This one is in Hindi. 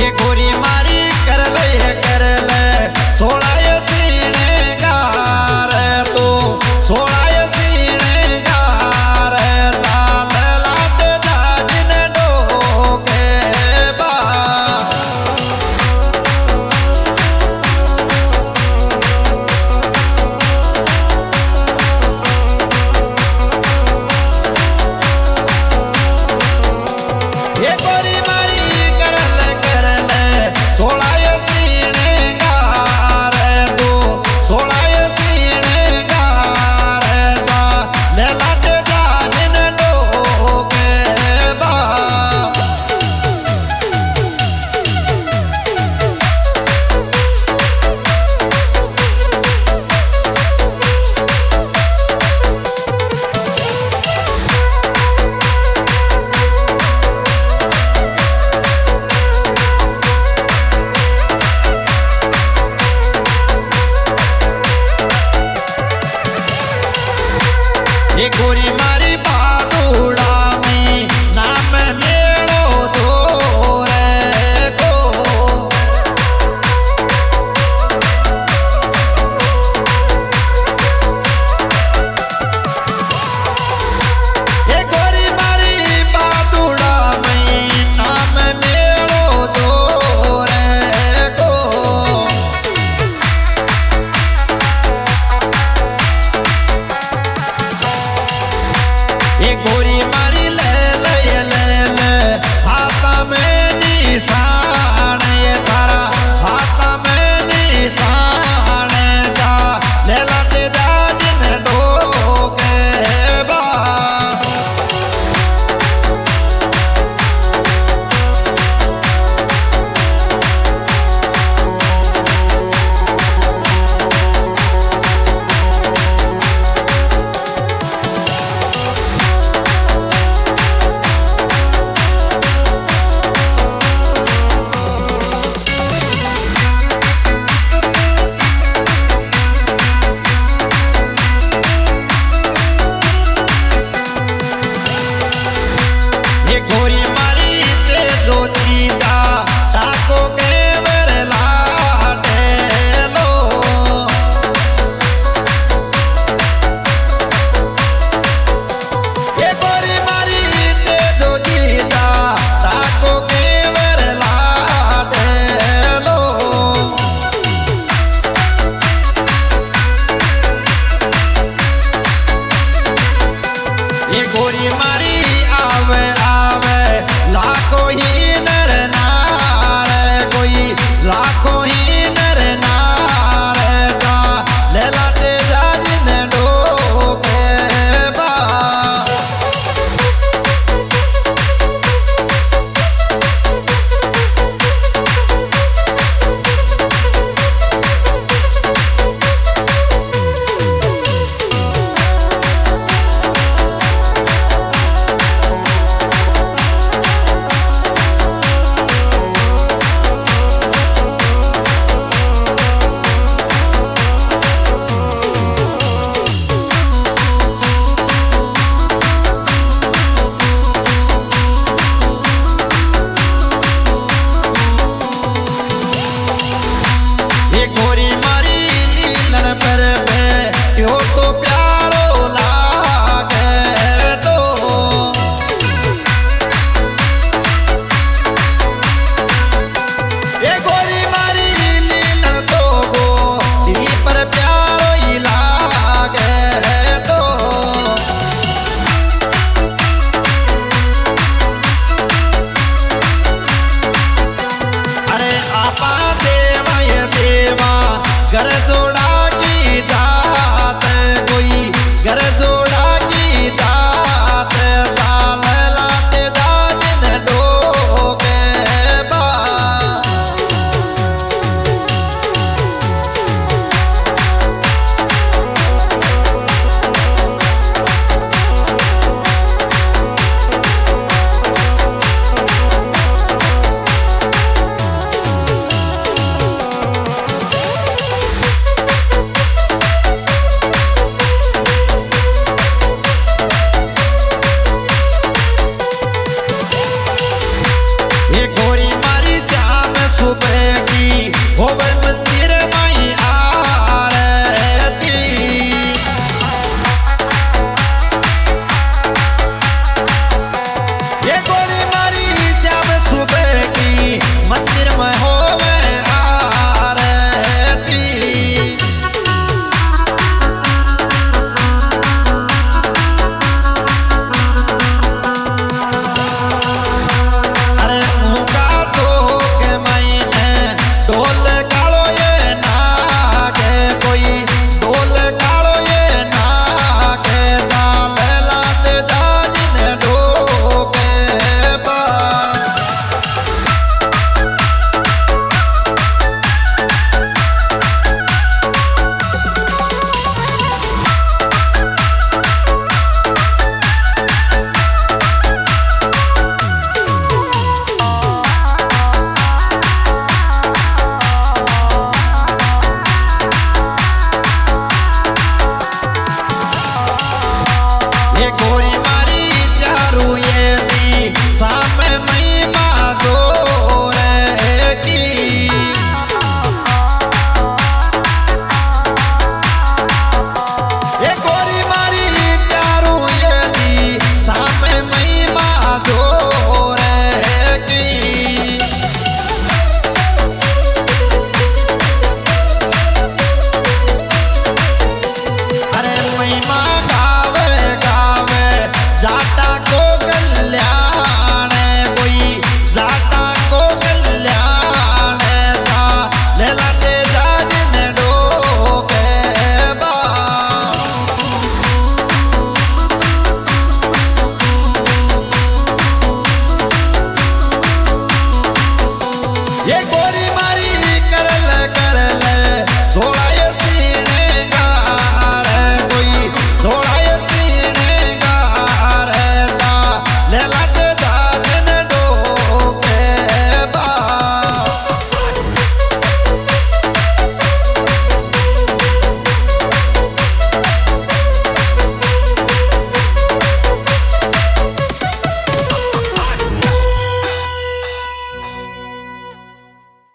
गोरी मारी बादुड़ा में नाम मेड़ो दो रे को ये गोरी मारी बादुड़ा में नाम मेड़ो दो रे को गोरी मारी ले ले ले ले हाथा में निशान ये थारा हाथा में निशान जा ले ला तेरा जिन डोके बा गोरी मारी ते दो चीजा ताको के वरला लो ये गोरी मारी ते दो चीजा ताको के वरला लो ये गोरी मारी आवे लाखों ही नर नार कोई लाखों ही नर नार का लेला तेरा जिन डोके बा गोरी मारी नीलन पर क्यों तो प्यारो लागे तो ये गोरी मारी नीलन तो गो दिल पर प्यारो ही लागे तो अरे आपा देवा ये देवा ये